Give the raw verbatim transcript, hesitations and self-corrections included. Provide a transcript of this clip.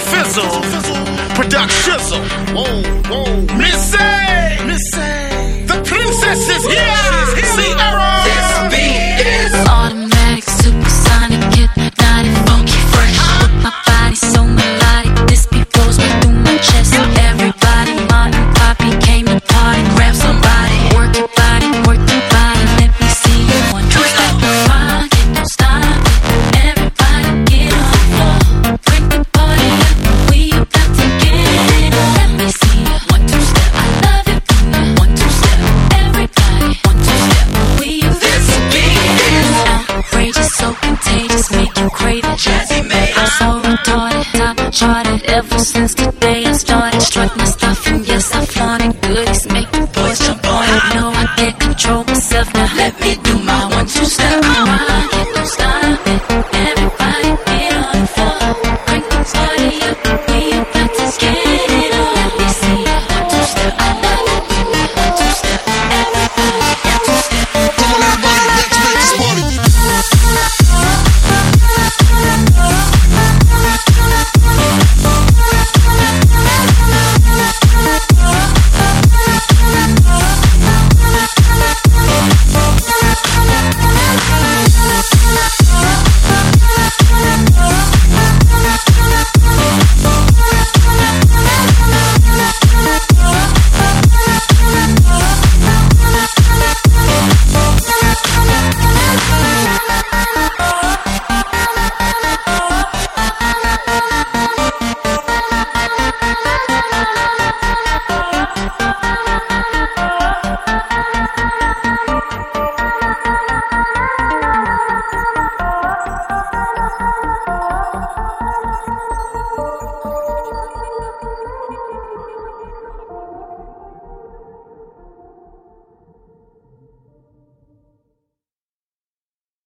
Fizzle, Production Shizzle. Whoa, whoa, Missy, Missy, the princess is here. Sierra, this beat is automatic, supersonic, hypnotic, funky, fresh. With my body so melodic, this beat blows me through my chest. Everybody, Martin, Poppy came to party. Grab somebody, work your body, work your body. Let me see you one two step. Rock it, don't stop it. Everybody get on the floor. Break the party up, we about to get it. Let me see you one two step. I love it when you one two step. Everybody one two step. We this beat is outrageous, so contagious, make you crave it. Jazzy made I'm so retarded, top charted. Ever since the day I started, strut my stuff and yes I flaunt it. Goodies make the boys jump on it. No, I can't control myself now. Let me do my one two step.